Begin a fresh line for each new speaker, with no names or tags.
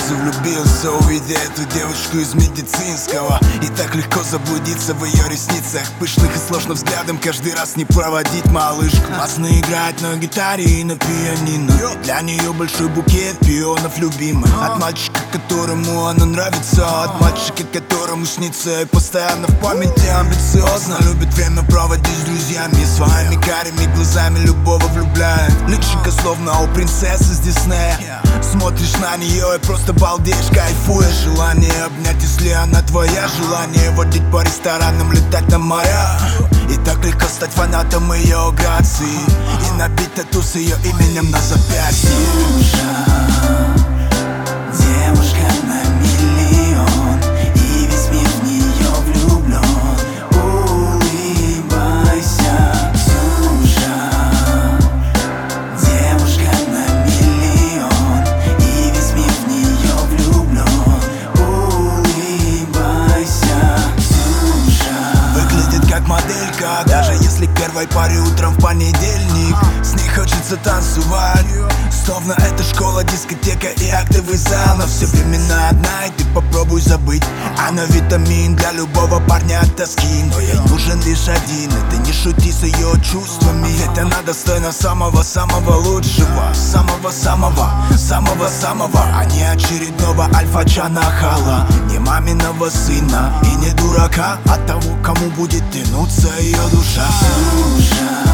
сразу влюбился, увидя эту девушку из медицинского. И так легко заблудиться в ее ресницах пышных, и сложно взглядом каждый раз не проводить малышку. Классно играть на гитаре и на пианино. Для нее большой букет пионов любимых. От мальчика, которому она нравится, от мальчика, которому снится и постоянно в памяти амбициозно. Любит время проводить с друзьями, своими карими глазами любого влюбляет. Личико словно у принцессы с Диснея. Смотришь на нее и просто балдеешь, кайфуешь. Желание обнять, если она твоя. Желание водить по ресторанам, летать на моря. И так легко стать фанатом ее грации и набить тату с ее именем на запястье.
Девушка на миллион, и весь мир в нее влюблен. Улыбайся, Ксюша. Девушка на миллион, и весь мир в нее влюблен. Улыбайся, Ксюша.
Выглядит как моделька, даже если к первой паре утром в понедельник. С ней хочется танцевать, словно это школа, дискотека и актовый зал. Но все времена одна, и ты попробуй забыть. Она витамин для любого парня от тоски. Но ей нужен лишь один, и ты не шути с ее чувствами. Ведь она достойна самого-самого лучшего. Самого-самого, а не очередного альфача нахала. Не маминого сына и не дурака, а того, кому будет тянуться ее душа.
Ксюша.